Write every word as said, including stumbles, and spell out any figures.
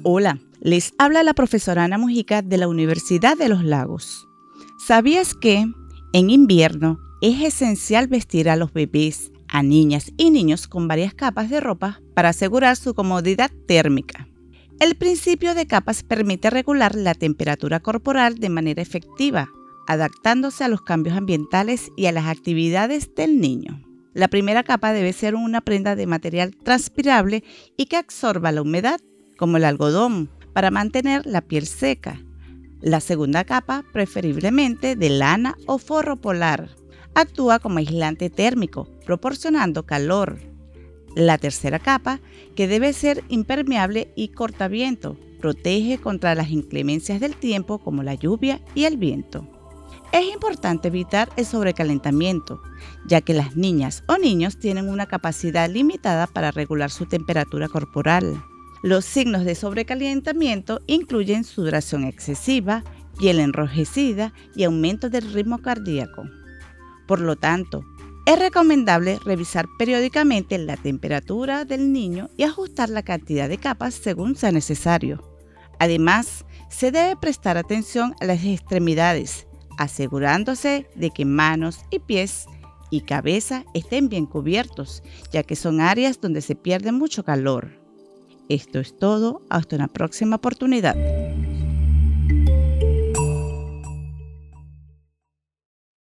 Hola, les habla la profesora Ana Mujica de la Universidad de los Lagos. ¿Sabías que en invierno es esencial vestir a los bebés, a niñas y niños con varias capas de ropa para asegurar su comodidad térmica? El principio de capas permite regular la temperatura corporal de manera efectiva, adaptándose a los cambios ambientales y a las actividades del niño. La primera capa debe ser una prenda de material transpirable y que absorba la humedad, como el algodón, para mantener la piel seca. La segunda capa, preferiblemente de lana o forro polar, actúa como aislante térmico, proporcionando calor. La tercera capa, que debe ser impermeable y cortaviento, protege contra las inclemencias del tiempo como la lluvia y el viento. Es importante evitar el sobrecalentamiento, ya que las niñas o niños tienen una capacidad limitada para regular su temperatura corporal. Los signos de sobrecalentamiento incluyen sudoración excesiva, piel enrojecida y aumento del ritmo cardíaco. Por lo tanto, es recomendable revisar periódicamente la temperatura del niño y ajustar la cantidad de capas según sea necesario. Además, se debe prestar atención a las extremidades, asegurándose de que manos y pies y cabeza estén bien cubiertos, ya que son áreas donde se pierde mucho calor. Esto es todo, hasta una próxima oportunidad.